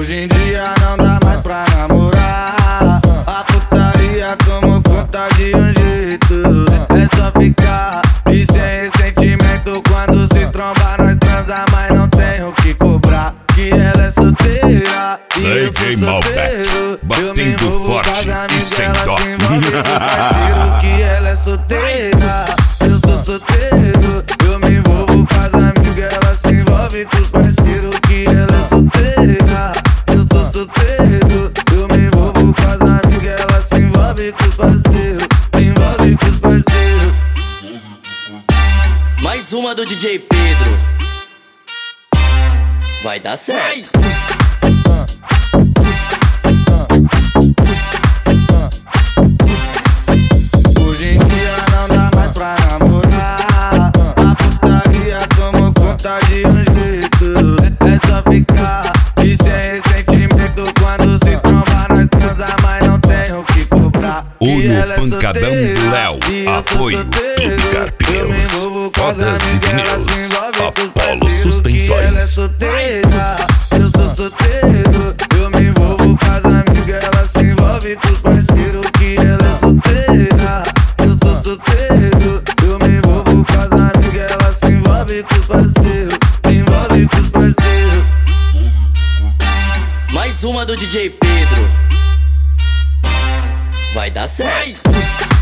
Hoje em dia não dá mais pra namorar. A putaria tomou conta de um jeito. É só ficar e sem ressentimento. Quando se tromba nós transa, mas não tem o que cobrar. Que ela é solteira e eu sou solteiro. Eu me envolvo com as amigas, ela se envolve com o parceiro. Que ela é solteira, eu sou solteiro. Eu me envolvo com as amigas, ela se envolve com os parceiros. Que ela é solteira, eu sou solteiro. Eu me envolvo com as amigas, ela se envolve com os parceiros. Se envolve com os parceiros. Mais uma do DJ Pedro. Vai dar certo. Hoje em dia não dá mais pra namorar. A putaria tomou conta de um jeito. É só ficar e sem ressentimento. Quando se tromba nós transa, mas não tem o que cobrar. O Pancadão do Léo. Apoio Tupicar Pneus, Rodas e Pneus, Apolo Suspensões. Ela é solteira, eu sou solteiro. Eu me envolvo com as amigas, ela se envolve com os parceiros. Que ela é solteira, eu sou solteiro. Eu me envolvo com as amigas, ela se envolve com os parceiros. Se envolve com os parceiros. Mais uma do DJ Pedro. Vai dar certo.